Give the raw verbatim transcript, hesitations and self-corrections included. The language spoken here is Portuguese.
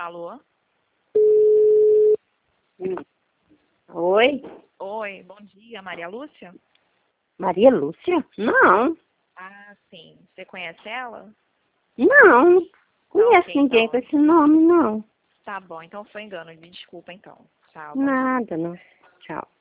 Alô? Hum. Oi? Oi, bom dia, Maria Lúcia? Maria Lúcia? Não. Ah, sim. Você conhece ela? Não. Tá Conheço ok, ninguém então. com esse nome, não. Tá bom, então foi engano. Me desculpa, então. Tchau, bom dia. Nada, não. Tchau.